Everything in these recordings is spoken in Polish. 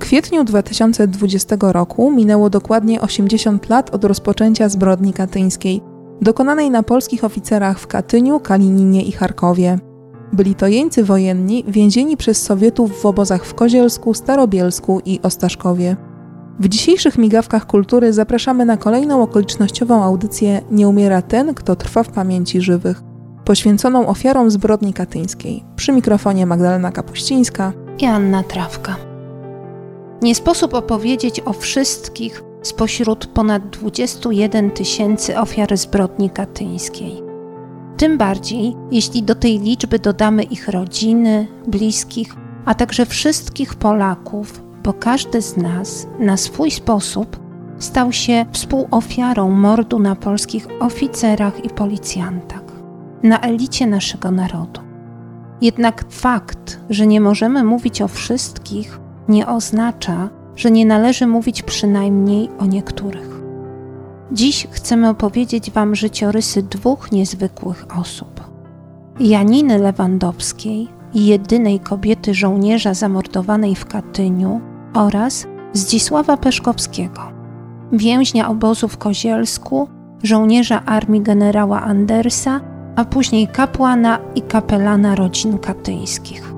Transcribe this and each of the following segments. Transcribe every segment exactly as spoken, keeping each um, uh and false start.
kwietniu dwa tysiące dwudziestego roku minęło dokładnie osiemdziesiąt lat od rozpoczęcia zbrodni katyńskiej, dokonanej na polskich oficerach w Katyniu, Kalininie i Charkowie. Byli to jeńcy wojenni więzieni przez Sowietów w obozach w Kozielsku, Starobielsku i Ostaszkowie. W dzisiejszych migawkach kultury zapraszamy na kolejną okolicznościową audycję Nie umiera ten, kto trwa w pamięci żywych, poświęconą ofiarom zbrodni katyńskiej. Przy mikrofonie Magdalena Kapuścińska i Anna Trawka. Nie sposób opowiedzieć o wszystkich spośród ponad dwudziestu jeden tysięcy ofiar zbrodni katyńskiej. Tym bardziej, jeśli do tej liczby dodamy ich rodziny, bliskich, a także wszystkich Polaków, bo każdy z nas na swój sposób stał się współofiarą mordu na polskich oficerach i policjantach, na elicie naszego narodu. Jednak fakt, że nie możemy mówić o wszystkich, nie oznacza, że nie należy mówić przynajmniej o niektórych. Dziś chcemy opowiedzieć Wam życiorysy dwóch niezwykłych osób. Janiny Lewandowskiej, jedynej kobiety żołnierza zamordowanej w Katyniu, oraz Zdzisława Peszkowskiego, więźnia obozu w Kozielsku, żołnierza armii generała Andersa, a później kapłana i kapelana rodzin katyńskich.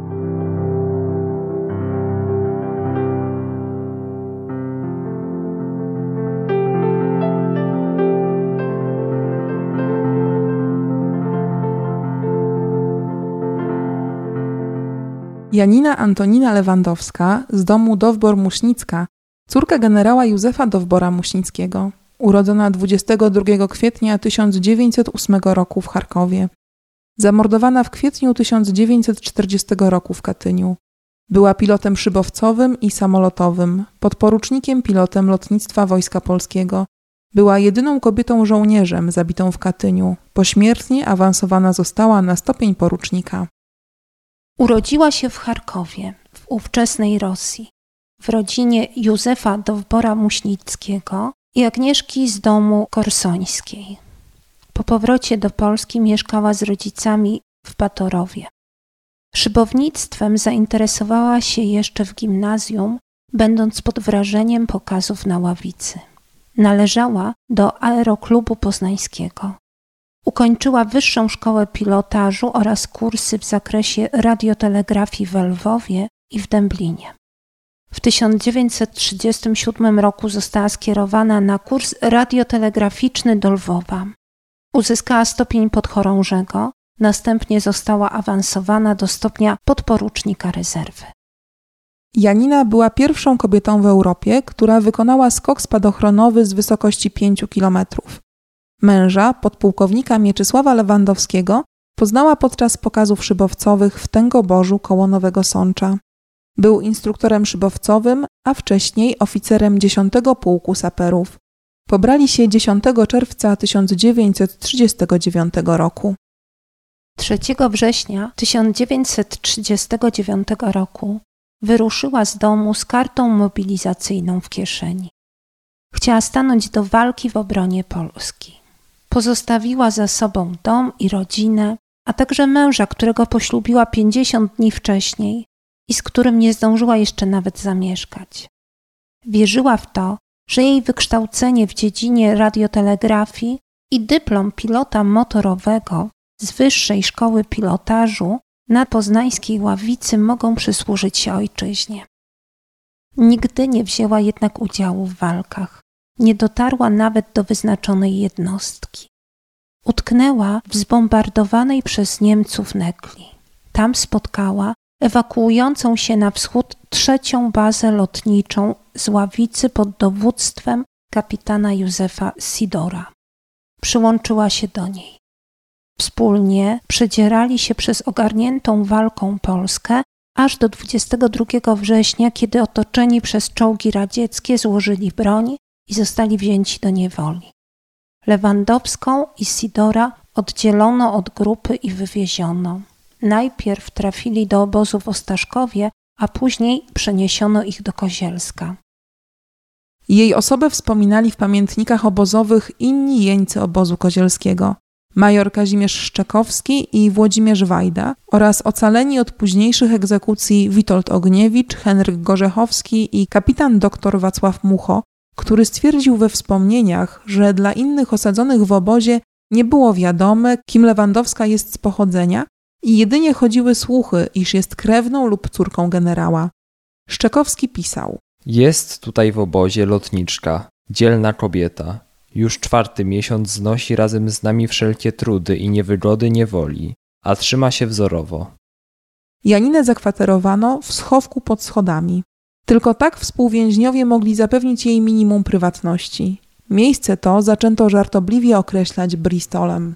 Janina Antonina Lewandowska z domu Dowbor-Muśnicka, córka generała Józefa Dowbora-Muśnickiego, urodzona dwudziestego drugiego kwietnia tysiąc dziewięćset ósmego roku w Charkowie. Zamordowana w kwietniu tysiąc dziewięćset czterdziestego roku w Katyniu. Była pilotem szybowcowym i samolotowym, podporucznikiem pilotem lotnictwa Wojska Polskiego. Była jedyną kobietą żołnierzem zabitą w Katyniu. Pośmiertnie awansowana została na stopień porucznika. Urodziła się w Charkowie, w ówczesnej Rosji, w rodzinie Józefa Dowbora-Muśnickiego i Agnieszki z domu Korsońskiej. Po powrocie do Polski mieszkała z rodzicami w Batorowie. Szybownictwem zainteresowała się jeszcze w gimnazjum, będąc pod wrażeniem pokazów na Ławicy. Należała do Aeroklubu Poznańskiego. Ukończyła Wyższą Szkołę Pilotażu oraz kursy w zakresie radiotelegrafii w Lwowie i w Dęblinie. W tysiąc dziewięćset trzydziestym siódmym roku została skierowana na kurs radiotelegraficzny do Lwowa. Uzyskała stopień podchorążego, następnie została awansowana do stopnia podporucznika rezerwy. Janina była pierwszą kobietą w Europie, która wykonała skok spadochronowy z wysokości pięciu kilometrów. Męża, podpułkownika Mieczysława Lewandowskiego, poznała podczas pokazów szybowcowych w Tęgoborzu koło Nowego Sącza. Był instruktorem szybowcowym, a wcześniej oficerem dziesiątego Pułku Saperów. Pobrali się dziesiątego czerwca tysiąc dziewięćset trzydziestego dziewiątego roku. trzeciego września tysiąc dziewięćset trzydziestego dziewiątego roku wyruszyła z domu z kartą mobilizacyjną w kieszeni. Chciała stanąć do walki w obronie Polski. Pozostawiła za sobą dom i rodzinę, a także męża, którego poślubiła pięćdziesiąt dni wcześniej i z którym nie zdążyła jeszcze nawet zamieszkać. Wierzyła w to, że jej wykształcenie w dziedzinie radiotelegrafii i dyplom pilota motorowego z Wyższej Szkoły Pilotażu na poznańskiej Ławicy mogą przysłużyć się ojczyźnie. Nigdy nie wzięła jednak udziału w walkach. Nie dotarła nawet do wyznaczonej jednostki. Utknęła w zbombardowanej przez Niemców Negli. Tam spotkała ewakuującą się na wschód trzecią bazę lotniczą z Ławicy pod dowództwem kapitana Józefa Sidora. Przyłączyła się do niej. Wspólnie przedzierali się przez ogarniętą walką Polskę aż do dwudziestego drugiego września, kiedy otoczeni przez czołgi radzieckie złożyli broń i zostali wzięci do niewoli. Lewandowską i Sidora oddzielono od grupy i wywieziono. Najpierw trafili do obozu w Ostaszkowie, a później przeniesiono ich do Kozielska. Jej osobę wspominali w pamiętnikach obozowych inni jeńcy obozu kozielskiego. major Kazimierz Szczekowski i Włodzimierz Wajda oraz ocaleni od późniejszych egzekucji Witold Ogniewicz, Henryk Gorzechowski i kapitan dr Wacław Mucho, który stwierdził we wspomnieniach, że dla innych osadzonych w obozie nie było wiadome, kim Lewandowska jest z pochodzenia i jedynie chodziły słuchy, iż jest krewną lub córką generała. Szczekowski pisał: Jest tutaj w obozie lotniczka, dzielna kobieta. Już czwarty miesiąc znosi razem z nami wszelkie trudy i niewygody niewoli, a trzyma się wzorowo. Janinę zakwaterowano w schowku pod schodami. Tylko tak współwięźniowie mogli zapewnić jej minimum prywatności. Miejsce to zaczęto żartobliwie określać Bristolem.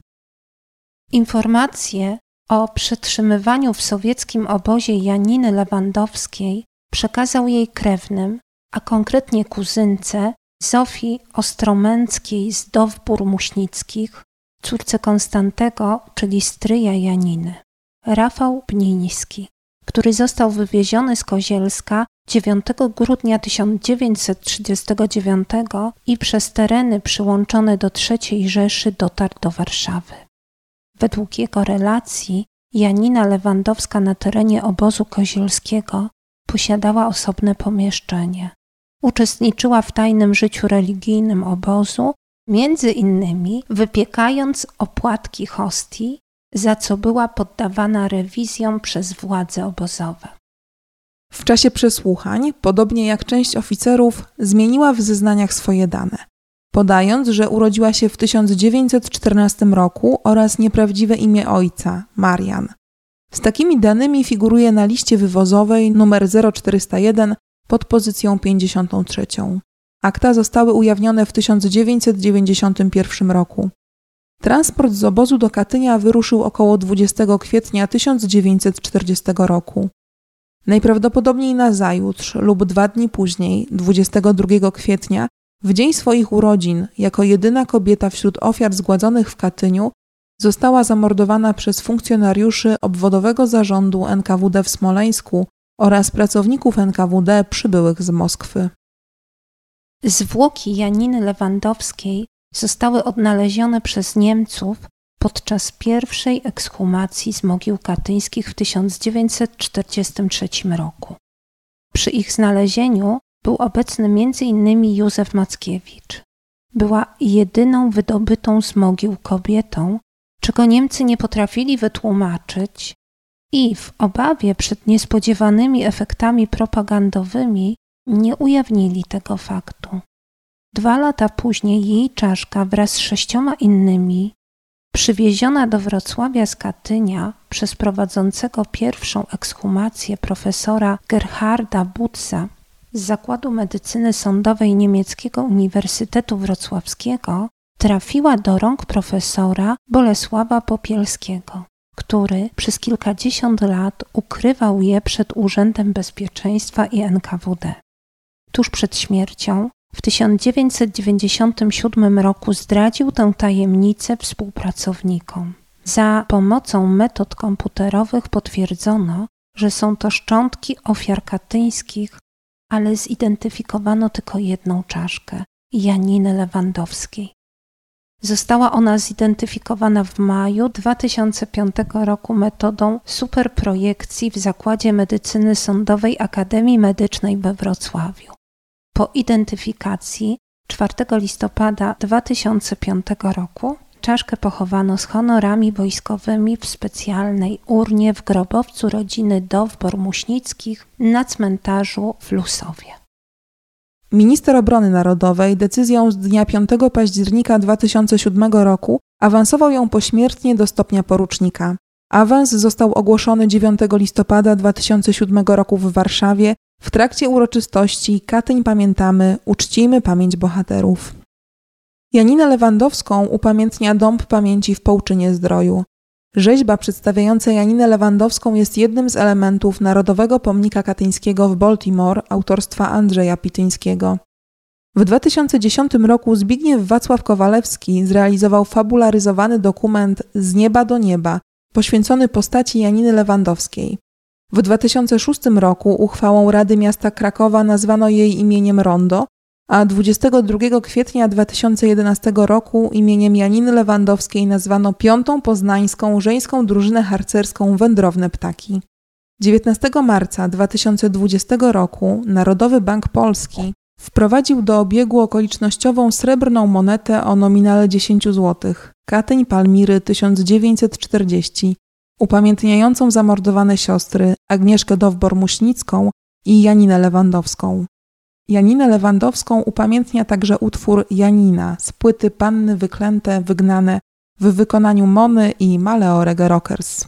Informacje o przetrzymywaniu w sowieckim obozie Janiny Lewandowskiej przekazał jej krewnym, a konkretnie kuzynce Zofii Ostromęckiej z Dowbór-Muśnickich, córce Konstantego, czyli stryja Janiny, Rafał Pniński, który został wywieziony z Kozielska dziewiątego grudnia tysiąc dziewięćset trzydziestego dziewiątego i przez tereny przyłączone do trzeciej Rzeszy dotarł do Warszawy. Według jego relacji Janina Lewandowska na terenie obozu kozielskiego posiadała osobne pomieszczenie. Uczestniczyła w tajnym życiu religijnym obozu, między innymi wypiekając opłatki hostii, za co była poddawana rewizjom przez władze obozowe. W czasie przesłuchań, podobnie jak część oficerów, zmieniła w zeznaniach swoje dane, podając, że urodziła się w tysiąc dziewięćset czternastym roku oraz nieprawdziwe imię ojca, Marian. Z takimi danymi figuruje na liście wywozowej nr zero czterysta jeden pod pozycją pięćdziesiątą trzecią. Akta zostały ujawnione w tysiąc dziewięćset dziewięćdziesiątym pierwszym roku. Transport z obozu do Katynia wyruszył około dwudziestego kwietnia tysiąc dziewięćset czterdziestego roku. Najprawdopodobniej nazajutrz lub dwa dni później, dwudziestego drugiego kwietnia, w dzień swoich urodzin, jako jedyna kobieta wśród ofiar zgładzonych w Katyniu, została zamordowana przez funkcjonariuszy obwodowego zarządu N K W D w Smoleńsku oraz pracowników N K W D przybyłych z Moskwy. Zwłoki Janiny Lewandowskiej zostały odnalezione przez Niemców podczas pierwszej ekshumacji z mogił katyńskich w tysiąc dziewięćset czterdziestym trzecim roku. Przy ich znalezieniu był obecny między innymi Józef Mackiewicz. Była jedyną wydobytą z mogił kobietą, czego Niemcy nie potrafili wytłumaczyć i w obawie przed niespodziewanymi efektami propagandowymi nie ujawnili tego faktu. Dwa lata później jej czaszka wraz z sześcioma innymi, przywieziona do Wrocławia z Katynia przez prowadzącego pierwszą ekshumację profesora Gerharda Butza z Zakładu Medycyny Sądowej Niemieckiego Uniwersytetu Wrocławskiego, trafiła do rąk profesora Bolesława Popielskiego, który przez kilkadziesiąt lat ukrywał je przed Urzędem Bezpieczeństwa i N K W D. Tuż przed śmiercią w tysiąc dziewięćset dziewięćdziesiątym siódmym roku zdradził tę tajemnicę współpracownikom. Za pomocą metod komputerowych potwierdzono, że są to szczątki ofiar katyńskich, ale zidentyfikowano tylko jedną czaszkę – Janiny Lewandowskiej. Została ona zidentyfikowana w maju dwa tysiące piątego roku metodą superprojekcji w Zakładzie Medycyny Sądowej Akademii Medycznej we Wrocławiu. Po identyfikacji czwartego listopada dwa tysiące piątego roku czaszkę pochowano z honorami wojskowymi w specjalnej urnie w grobowcu rodziny Dowbor-Muśnickich na cmentarzu w Lusowie. Minister Obrony Narodowej decyzją z dnia piątego października dwa tysiące siódmego roku awansował ją pośmiertnie do stopnia porucznika. Awans został ogłoszony dziewiątego listopada dwa tysiące siódmego roku w Warszawie w trakcie uroczystości Katyń pamiętamy, uczcijmy pamięć bohaterów. Janinę Lewandowską upamiętnia Dąb Pamięci w Połczynie-Zdroju. Rzeźba przedstawiająca Janinę Lewandowską jest jednym z elementów Narodowego Pomnika Katyńskiego w Baltimore autorstwa Andrzeja Pityńskiego. W dwa tysiące dziesiątym roku Zbigniew Wacław Kowalewski zrealizował fabularyzowany dokument Z nieba do nieba, poświęcony postaci Janiny Lewandowskiej. W dwa tysiące szóstym roku uchwałą Rady Miasta Krakowa nazwano jej imieniem rondo, a dwudziestego drugiego kwietnia dwa tysiące jedenastego roku imieniem Janiny Lewandowskiej nazwano piątą poznańską żeńską drużynę harcerską Wędrowne Ptaki. dziewiętnastego marca dwa tysiące dwudziestego roku Narodowy Bank Polski wprowadził do obiegu okolicznościową srebrną monetę o nominale dziesięć złotych, Katyń Palmiry tysiąc dziewięćset czterdzieści, upamiętniającą zamordowane siostry Agnieszkę Dowbor-Muśnicką i Janinę Lewandowską. Janinę Lewandowską upamiętnia także utwór Janina z płyty Panny Wyklęte, Wygnane w wykonaniu Mony i Maleo Reggae Rockers.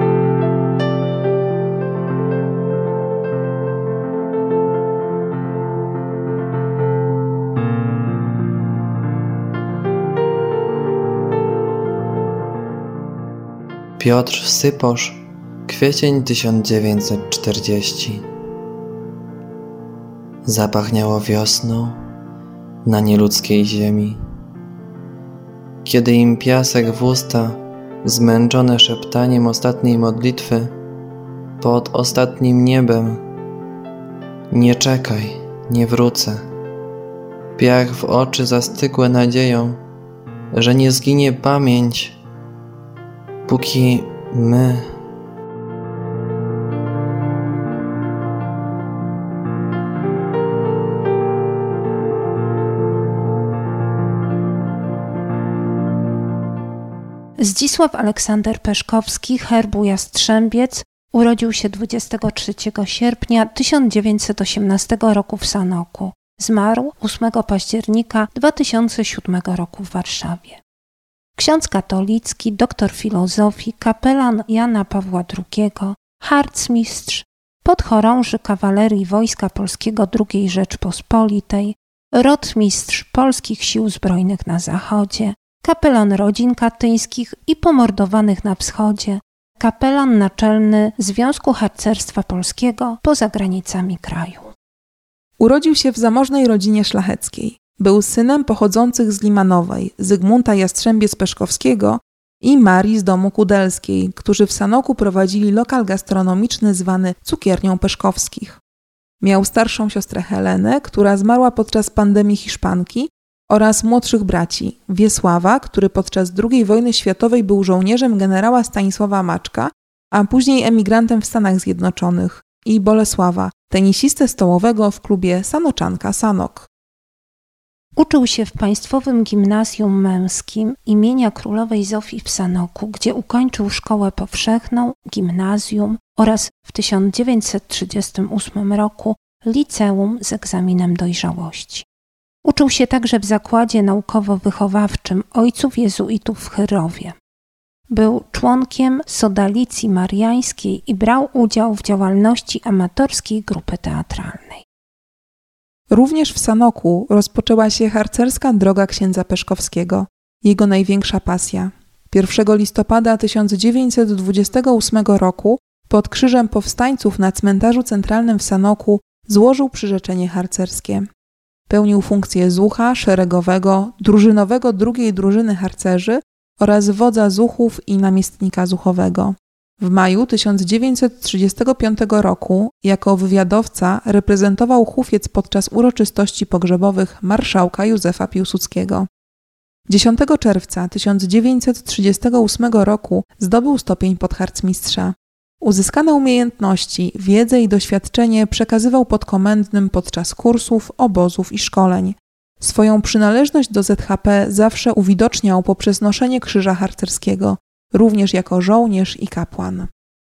Piotr Syposz, kwiecień tysiąc dziewięćset czterdziesty. Zapachniało wiosną na nieludzkiej ziemi. Kiedy im piasek w usta, zmęczone szeptaniem ostatniej modlitwy, pod ostatnim niebem, nie czekaj, nie wrócę. Piach w oczy zastygłe nadzieją, że nie zginie pamięć, póki my. Zdzisław Aleksander Peszkowski, herbu Jastrzębiec, urodził się dwudziestego trzeciego sierpnia tysiąc dziewięćset osiemnastego roku w Sanoku. Zmarł ósmego października dwa tysiące siódmego roku w Warszawie. Ksiądz katolicki, doktor filozofii, kapelan Jana Pawła drugiego, harcmistrz, podchorąży kawalerii Wojska Polskiego drugiej Rzeczpospolitej, rotmistrz Polskich Sił Zbrojnych na Zachodzie, kapelan rodzin katyńskich i pomordowanych na wschodzie, kapelan naczelny Związku Harcerstwa Polskiego poza granicami kraju. Urodził się w zamożnej rodzinie szlacheckiej. Był synem pochodzących z Limanowej, Zygmunta Jastrzębiec-Peszkowskiego i Marii z domu Kudelskiej, którzy w Sanoku prowadzili lokal gastronomiczny zwany Cukiernią Peszkowskich. Miał starszą siostrę Helenę, która zmarła podczas pandemii hiszpanki, oraz młodszych braci Wiesława, który podczas drugiej wojny światowej był żołnierzem generała Stanisława Maczka, a później emigrantem w Stanach Zjednoczonych, i Bolesława, tenisistę stołowego w klubie Sanoczanka Sanok. Uczył się w Państwowym Gimnazjum Męskim imienia Królowej Zofii w Sanoku, gdzie ukończył szkołę powszechną, gimnazjum oraz w tysiąc dziewięćset trzydziestym ósmym roku liceum z egzaminem dojrzałości. Uczył się także w zakładzie naukowo-wychowawczym Ojców Jezuitów w Chyrowie. Był członkiem Sodalicji Mariańskiej i brał udział w działalności amatorskiej grupy teatralnej. Również w Sanoku rozpoczęła się harcerska droga księdza Peszkowskiego, jego największa pasja. pierwszego listopada tysiąc dziewięćset dwudziestego ósmego roku pod Krzyżem Powstańców na cmentarzu centralnym w Sanoku złożył przyrzeczenie harcerskie. Pełnił funkcję zucha szeregowego, drużynowego drugiej drużyny harcerzy oraz wodza zuchów i namiestnika zuchowego. W maju tysiąc dziewięćset trzydziestego piątego roku jako wywiadowca reprezentował Húfiec podczas uroczystości pogrzebowych marszałka Józefa Piłsudskiego. dziesiątego czerwca tysiąc dziewięćset trzydziestego ósmego roku zdobył stopień podharcmistrza. Uzyskane umiejętności, wiedzę i doświadczenie przekazywał podkomendnym podczas kursów, obozów i szkoleń. Swoją przynależność do Z H P zawsze uwidoczniał poprzez noszenie krzyża harcerskiego, również jako żołnierz i kapłan.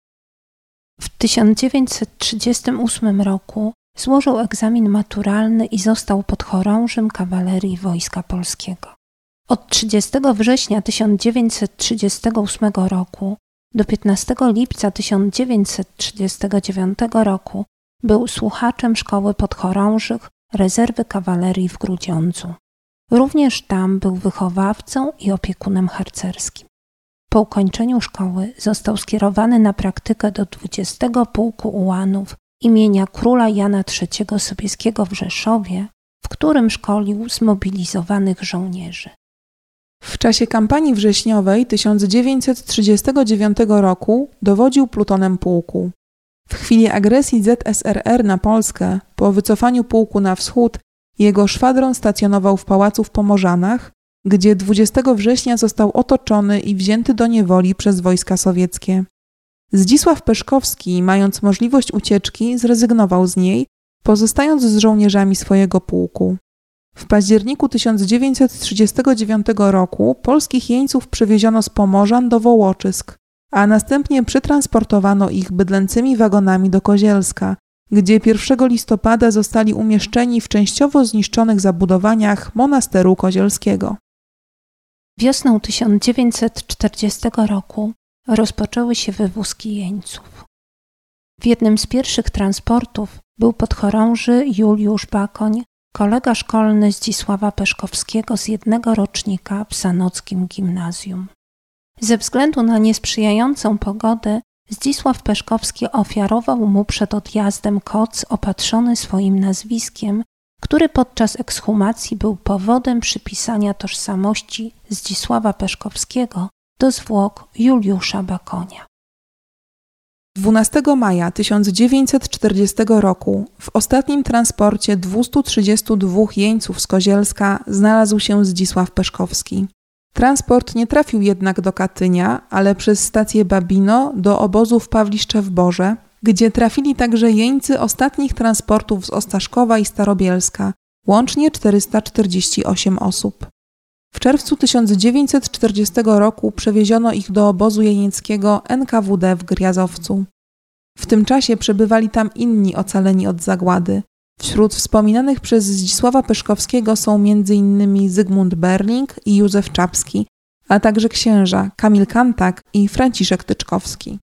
W tysiąc dziewięćset trzydziestym ósmym roku złożył egzamin maturalny i został podchorążym kawalerii Wojska Polskiego. Od trzydziestego września tysiąc dziewięćset trzydziestego ósmego roku do piętnastego lipca tysiąc dziewięćset trzydziestego dziewiątego roku był słuchaczem Szkoły Podchorążych Rezerwy Kawalerii w Grudziądzu. Również tam był wychowawcą i opiekunem harcerskim. Po ukończeniu szkoły został skierowany na praktykę do dwudziestego Pułku Ułanów imienia króla Jana trzeciego Sobieskiego w Rzeszowie, w którym szkolił zmobilizowanych żołnierzy. W czasie kampanii wrześniowej tysiąc dziewięćset trzydziestego dziewiątego roku dowodził plutonem pułku. W chwili agresji Z S R R na Polskę, po wycofaniu pułku na wschód, Jego szwadron stacjonował w pałacu w Pomorzanach, gdzie dwudziestego września został otoczony i wzięty do niewoli przez wojska sowieckie. Zdzisław Peszkowski, mając możliwość ucieczki, zrezygnował z niej, pozostając z żołnierzami swojego pułku. W październiku tysiąc dziewięćset trzydziestego dziewiątego roku polskich jeńców przewieziono z Pomorzan do Wołoczysk, a następnie przetransportowano ich bydlęcymi wagonami do Kozielska, gdzie pierwszego listopada zostali umieszczeni w częściowo zniszczonych zabudowaniach monasteru kozielskiego. Wiosną tysiąc dziewięćset czterdziestego roku rozpoczęły się wywózki jeńców. W jednym z pierwszych transportów był podchorąży Juliusz Bakoń, kolega szkolny Zdzisława Peszkowskiego z jednego rocznika w sanockim gimnazjum. Ze względu na niesprzyjającą pogodę Zdzisław Peszkowski ofiarował mu przed odjazdem koc opatrzony swoim nazwiskiem, który podczas ekshumacji był powodem przypisania tożsamości Zdzisława Peszkowskiego do zwłok Juliusza Bakonia. dwunastego maja tysiąc dziewięćset czterdziestego roku w ostatnim transporcie dwustu trzydziestu dwóch jeńców z Kozielska znalazł się Zdzisław Peszkowski. Transport nie trafił jednak do Katynia, ale przez stację Babino do obozu w Pawliszczew-Borze, gdzie trafili także jeńcy ostatnich transportów z Ostaszkowa i Starobielska, łącznie czterysta czterdzieści osiem osób. W czerwcu tysiąc dziewięćset czterdziestego roku przewieziono ich do obozu jenieckiego N K W D w Gryazowcu. W tym czasie przebywali tam inni ocaleni od zagłady. Wśród wspominanych przez Zdzisława Peszkowskiego są między innymi Zygmunt Berling i Józef Czapski, a także księża Kamil Kantak i Franciszek Tyczkowski.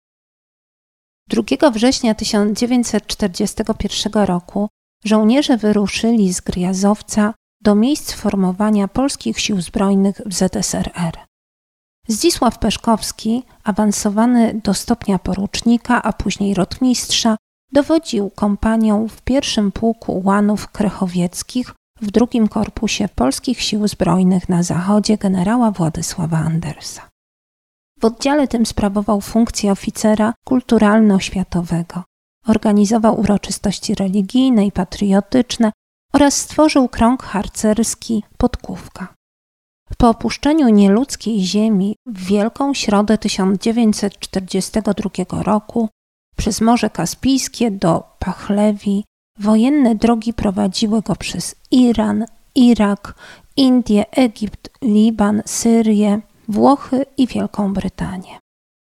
drugiego września tysiąc dziewięćset czterdziestego pierwszego roku żołnierze wyruszyli z Gryazowca do miejsc formowania polskich sił zbrojnych w Z S R R. Zdzisław Peszkowski, awansowany do stopnia porucznika, a później rotmistrza, dowodził kompanią w pierwszym pułku ułanów krechowieckich w drugim korpusie polskich sił zbrojnych na zachodzie generała Władysława Andersa. W oddziale tym sprawował funkcję oficera kulturalno-oświatowego. Organizował uroczystości religijne i patriotyczne oraz stworzył krąg harcerski Podkówka. Po opuszczeniu nieludzkiej ziemi w Wielką Środę tysiąc dziewięćset czterdziestego drugiego roku przez Morze Kaspijskie do Pachlewi wojenne drogi prowadziły go przez Iran, Irak, Indię, Egipt, Liban, Syrię, Włochy i Wielką Brytanię.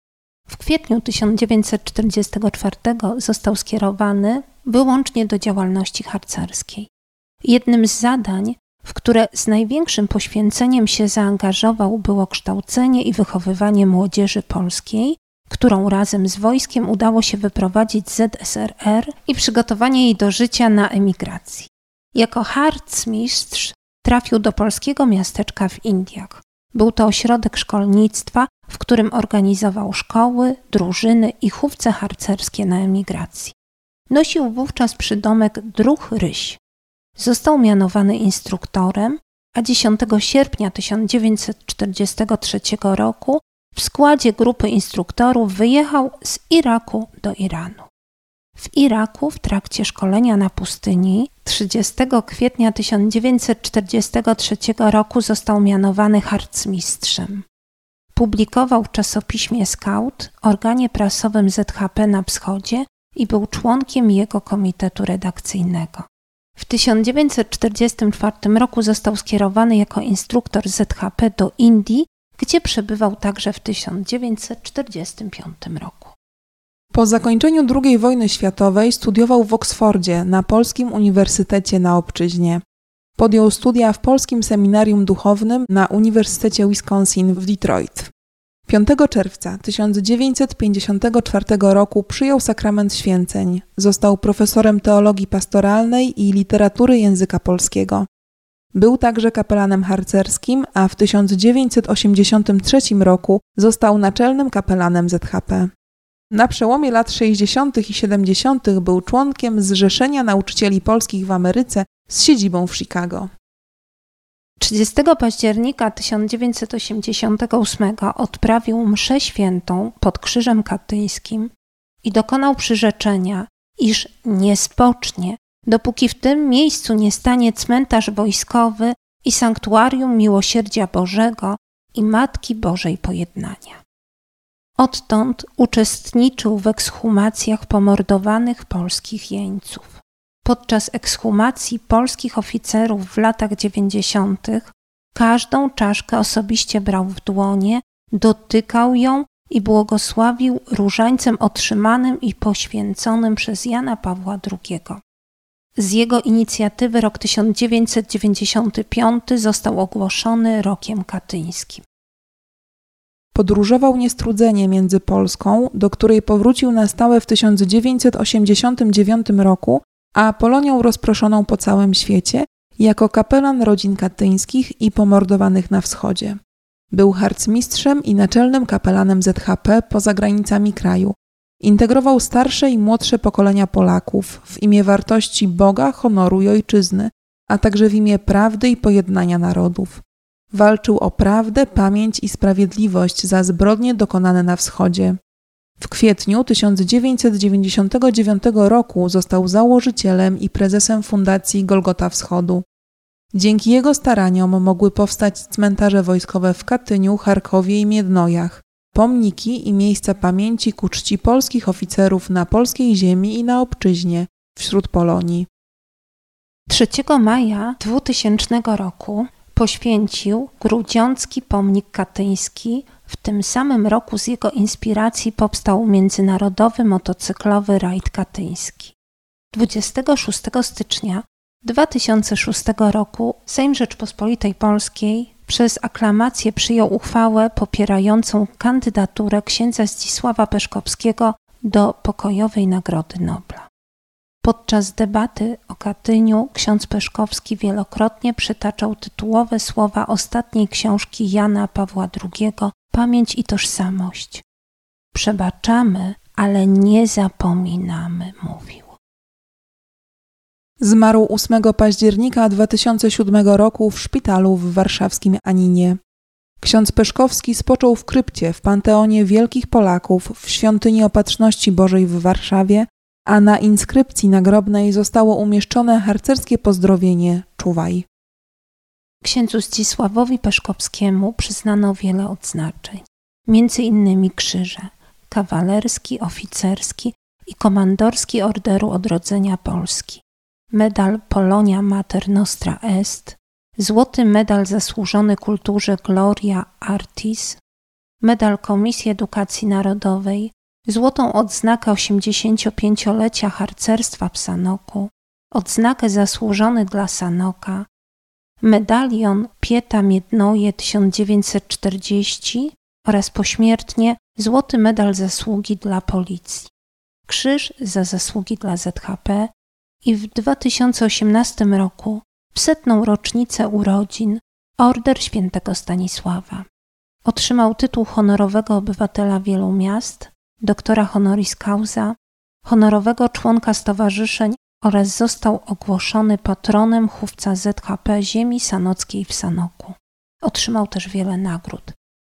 W kwietniu tysiąc dziewięćset czterdziestego czwartego został skierowany wyłącznie do działalności harcerskiej. Jednym z zadań, w które z największym poświęceniem się zaangażował, było kształcenie i wychowywanie młodzieży polskiej, którą razem z wojskiem udało się wyprowadzić z Z S R R i przygotowanie jej do życia na emigracji. Jako harcmistrz trafił do polskiego miasteczka w Indiach. Był to ośrodek szkolnictwa, w którym organizował szkoły, drużyny i chówce harcerskie na emigracji. Nosił wówczas przydomek Druh Ryś. Został mianowany instruktorem, a dziesiątego sierpnia tysiąc dziewięćset czterdziestego trzeciego roku w składzie grupy instruktorów wyjechał z Iraku do Iranu. W Iraku w trakcie szkolenia na pustyni trzydziestego kwietnia tysiąc dziewięćset czterdziestego trzeciego roku został mianowany harcmistrzem. Publikował w czasopiśmie Scout, organie prasowym Z H P na wschodzie i był członkiem jego komitetu redakcyjnego. W tysiąc dziewięćset czterdziestym czwartym roku został skierowany jako instruktor Z H P do Indii, gdzie przebywał także w tysiąc dziewięćset czterdziestym piątym roku. Po zakończeniu drugiej wojny światowej studiował w Oksfordzie na Polskim Uniwersytecie na Obczyźnie. Podjął studia w Polskim Seminarium Duchownym na Uniwersytecie Wisconsin w Detroit. piątego czerwca tysiąc dziewięćset pięćdziesiątego czwartego roku przyjął sakrament święceń. Został profesorem teologii pastoralnej i literatury języka polskiego. Był także kapelanem harcerskim, a w tysiąc dziewięćset osiemdziesiątym trzecim roku został naczelnym kapelanem Z H P. Na przełomie lat sześćdziesiątych i siedemdziesiątych był członkiem Zrzeszenia Nauczycieli Polskich w Ameryce z siedzibą w Chicago. trzydziestego października tysiąc dziewięćset osiemdziesiątego ósmego odprawił mszę świętą pod Krzyżem Katyńskim i dokonał przyrzeczenia, iż nie spocznie, dopóki w tym miejscu nie stanie cmentarz wojskowy i sanktuarium Miłosierdzia Bożego i Matki Bożej Pojednania. Odtąd uczestniczył w ekshumacjach pomordowanych polskich jeńców. Podczas ekshumacji polskich oficerów w latach dziewięćdziesiątych każdą czaszkę osobiście brał w dłonie, dotykał ją i błogosławił różańcem otrzymanym i poświęconym przez Jana Pawła drugiego. Z jego inicjatywy rok tysiąc dziewięćset dziewięćdziesiąty piąty został ogłoszony rokiem katyńskim. Podróżował niestrudzenie między Polską, do której powrócił na stałe w tysiąc dziewięćset osiemdziesiątym dziewiątym roku, a Polonią rozproszoną po całym świecie, jako kapelan rodzin katyńskich i pomordowanych na wschodzie. Był harcmistrzem i naczelnym kapelanem Z H P poza granicami kraju. Integrował starsze i młodsze pokolenia Polaków w imię wartości Boga, honoru i ojczyzny, a także w imię prawdy i pojednania narodów. Walczył o prawdę, pamięć i sprawiedliwość za zbrodnie dokonane na wschodzie. W kwietniu tysiąc dziewięćset dziewięćdziesiątego dziewiątego roku został założycielem i prezesem Fundacji Golgota Wschodu. Dzięki jego staraniom mogły powstać cmentarze wojskowe w Katyniu, Charkowie i Miednojach, pomniki i miejsca pamięci ku czci polskich oficerów na polskiej ziemi i na obczyźnie, wśród Polonii. trzeciego maja dwutysięcznego roku poświęcił Grudziącki Pomnik Katyński. W tym samym roku z jego inspiracji powstał międzynarodowy motocyklowy rajd katyński. dwudziestego szóstego stycznia dwa tysiące szóstego roku Sejm Rzeczpospolitej Polskiej przez aklamację przyjął uchwałę popierającą kandydaturę księdza Zdzisława Peszkowskiego do Pokojowej Nagrody Nobla. Podczas debaty o Katyniu ksiądz Peszkowski wielokrotnie przytaczał tytułowe słowa ostatniej książki Jana Pawła drugiego Pamięć i tożsamość. Przebaczamy, ale nie zapominamy, mówił. Zmarł ósmego października dwa tysiące siódmego roku w szpitalu w warszawskim Aninie. Ksiądz Peszkowski spoczął w krypcie w Panteonie Wielkich Polaków w Świątyni Opatrzności Bożej w Warszawie, a na inskrypcji nagrobnej zostało umieszczone harcerskie pozdrowienie „Czuwaj”. Księdzu Zdzisławowi Peszkowskiemu przyznano wiele odznaczeń, między innymi krzyże, kawalerski, oficerski i komandorski Orderu Odrodzenia Polski, medal Polonia Mater Nostra Est, złoty medal zasłużony kulturze Gloria Artis, medal Komisji Edukacji Narodowej, złotą odznakę osiemdziesięciopięciolecia harcerstwa w Sanoku, odznakę zasłużony dla Sanoka, medalion Pieta Miednoje tysiąc dziewięćset czterdziesty oraz pośmiertnie złoty medal zasługi dla Policji, krzyż za zasługi dla Z H P i w dwa tysiące osiemnastym roku w setną rocznicę urodzin Order Świętego Stanisława. Otrzymał tytuł honorowego obywatela wielu miast, doktora honoris causa, honorowego członka stowarzyszeń oraz został ogłoszony patronem chówca Z H P ziemi sanockiej w Sanoku. Otrzymał też wiele nagród.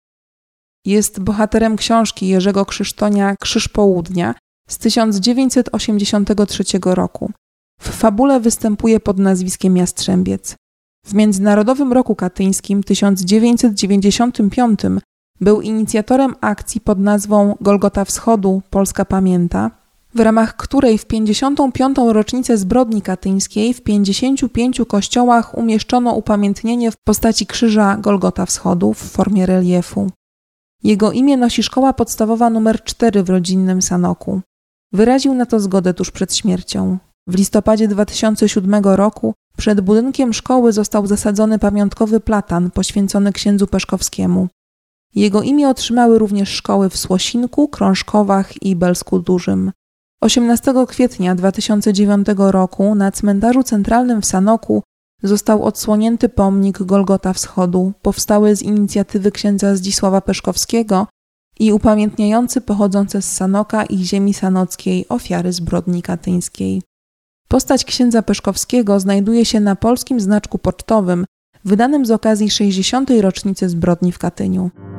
Jest bohaterem książki Jerzego Krzysztonia „Krzyż Południa” z tysiąc dziewięćset osiemdziesiątego trzeciego roku. W fabule występuje pod nazwiskiem Jastrzębiec. W Międzynarodowym Roku Katyńskim tysiąc dziewięćset dziewięćdziesiątym piątym był inicjatorem akcji pod nazwą Golgota Wschodu – Polska Pamięta, w ramach której w pięćdziesiątą piątą rocznicę zbrodni katyńskiej w pięćdziesięciu pięciu kościołach umieszczono upamiętnienie w postaci krzyża Golgota Wschodu w formie reliefu. Jego imię nosi szkoła podstawowa numer cztery w rodzinnym Sanoku. Wyraził na to zgodę tuż przed śmiercią. W listopadzie dwa tysiące siódmego roku przed budynkiem szkoły został zasadzony pamiątkowy platan poświęcony księdzu Peszkowskiemu. Jego imię otrzymały również szkoły w Słosinku, Krążkowach i Belsku Dużym. osiemnastego kwietnia dwa tysiące dziewiątego roku na cmentarzu centralnym w Sanoku został odsłonięty pomnik Golgota Wschodu, powstały z inicjatywy księdza Zdzisława Peszkowskiego i upamiętniający pochodzące z Sanoka i ziemi sanockiej ofiary zbrodni katyńskiej. Postać księdza Peszkowskiego znajduje się na polskim znaczku pocztowym wydanym z okazji sześćdziesiątej rocznicy zbrodni w Katyniu.